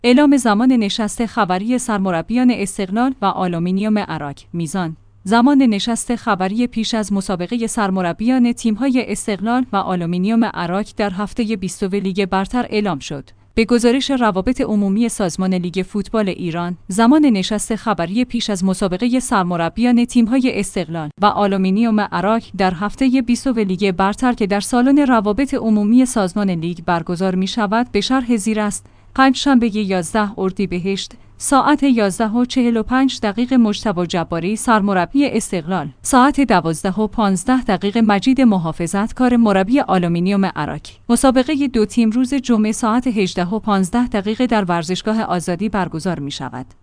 اعلام زمان نشست خبری سرمربیان استقلال و آلومینیوم عراک. میزان: زمان نشست خبری پیش از مسابقه سرمربیان تیم‌های استقلال و آلومینیوم عراک در هفته 20 لیگ برتر اعلام شد. به گزارش روابط عمومی سازمان لیگ فوتبال ایران، زمان نشست خبری پیش از مسابقه سرمربیان تیم‌های استقلال و آلومینیوم عراک در هفته 20 لیگ برتر که در سالن روابط عمومی سازمان لیگ برگزار می‌شود به شرح زیر است: پنجشنبه 11 اردیبهشت ساعت 11:45 مجتبی جباری سرمربی استقلال، ساعت 12:15 مجید محافظتکار مربی آلومینیوم عراک. مسابقه دو تیم روز جمعه ساعت 18:15 در ورزشگاه آزادی برگزار می شود.